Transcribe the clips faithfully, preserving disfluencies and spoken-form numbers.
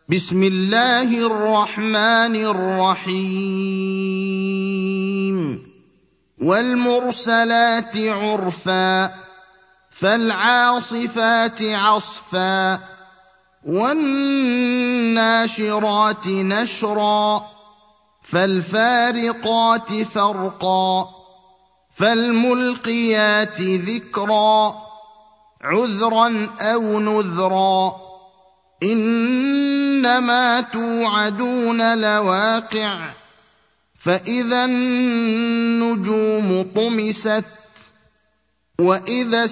بسم الله الرحمن الرحيم والمرسلات عرفا فالعاصفات عصفا والناشرات نشرا فالفارقات فرقا فالملقيات ذكرا عذرا أو نذرا إنما توعدون لواقع فإذا النجوم طمست وإذا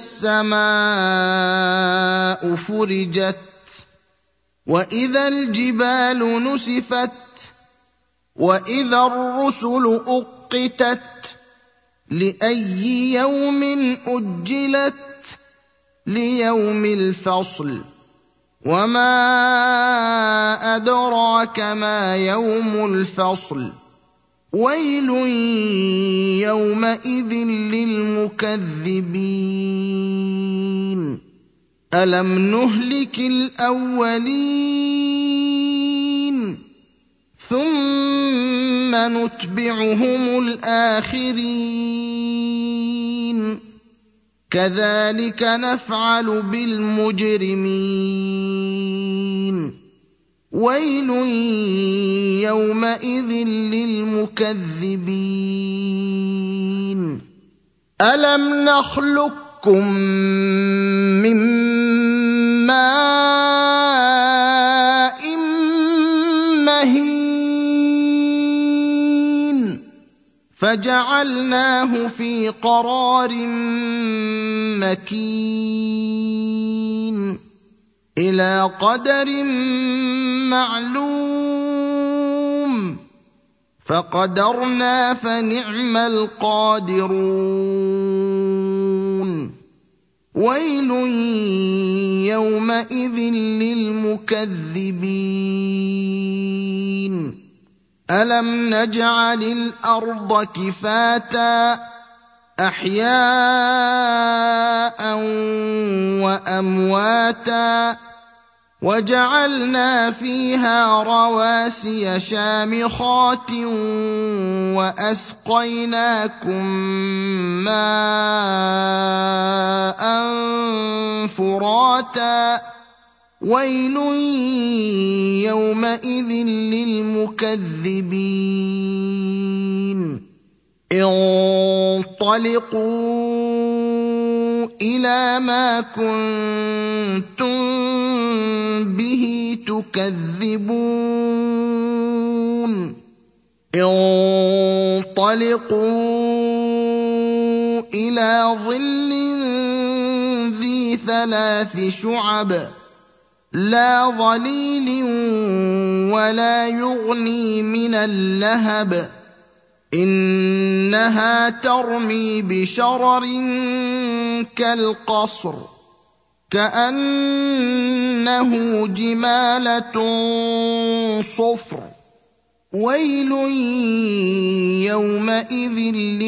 السماء فرجت وإذا الجبال نسفت وإذا الرسل أقتت لأي يوم أجلت ليوم الفصل وما أدراك ما يوم الفصل ويل يومئذ للمكذبين ألم نهلك الأولين ثم نتبعهم الآخرين كذلك نفعل بالمجرمين ويل يومئذ للمكذبين ألم نخلقكم من ماء مهين فجعلناه في قرار مكين إلى قدر معلوم فقدرنا فنعم القادرون ويل يومئذ للمكذبين ألم نجعل الأرض كفاتا أحياء وأمواتا وجعلنا فيها رواسي شامخات وأسقيناكم ماء فراتا ويل يومئذ للمكذبين انطلقوا إلى ما كنتم به تكذبون انطلقوا إلى ظل ذي ثلاث شعب لا ظليل ولا يغني من اللهب إنها ترمي بشرر كالقصر كأنه جمالة صفر ويل يومئذ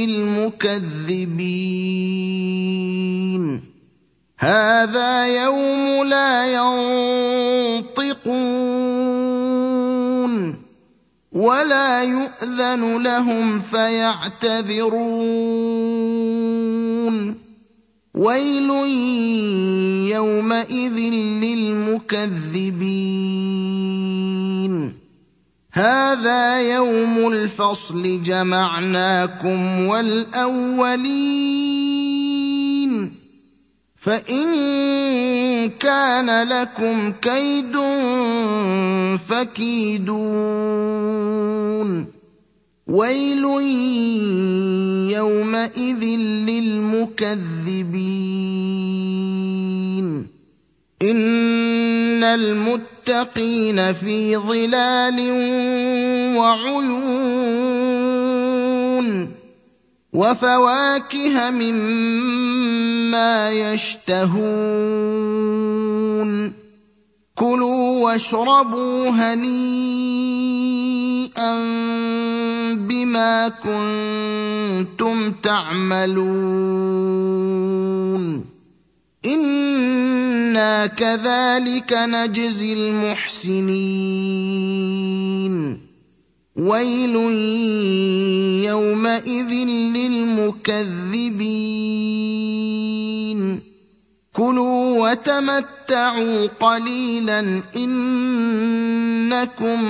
للمكذبين هذا يوم لا ينطقون ولا يؤذن لهم فيعتذرون ويل يومئذ للمكذبين هذا يوم الفصل جمعناكم والأولين فإن كان لكم كيد فكيدون ويل يومئذ للمكذبين إن المتقين في ظلال وعيون وفواكه مما يشتهون كلوا واشربوا هنيئا بما كنتم تعملون إنا كذلك نجزي المحسنين ويل يومئذ للمكذبين كلوا وتمتعوا قليلا إنكم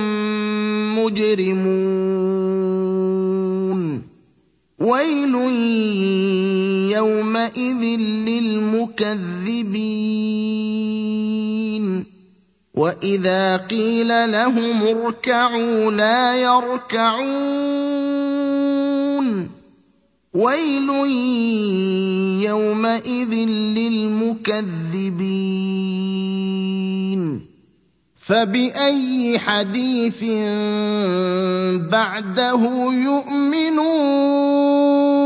مجرمون ويل يومئذ للمكذبين وإذا قيل لهم اركعوا لا يركعون ويل يومئذ للمكذبين فبأي حديث بعده يؤمنون